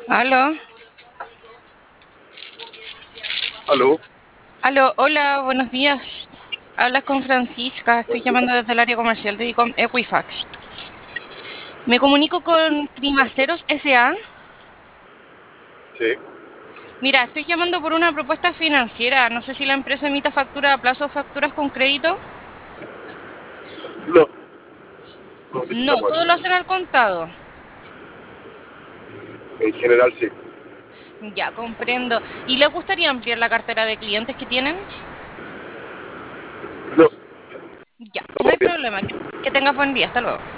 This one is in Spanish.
Aló, Aló, aló, hola, buenos días. Hablas con Francisca, estoy buen día. llamando desde el área comercial de Equifax. Me comunico con Primaceros S.A. Sí. Mira, estoy llamando por una propuesta financiera. No sé si la empresa emita factura a plazo o facturas con crédito. No, no No, necesitamos todo eso. lo hacen al contado. En general sí. Ya, comprendo. ¿Y les gustaría ampliar la cartera de clientes que tienen? No, Ya, no estamos hay bien. problema. Que tengas buen día. Hasta luego.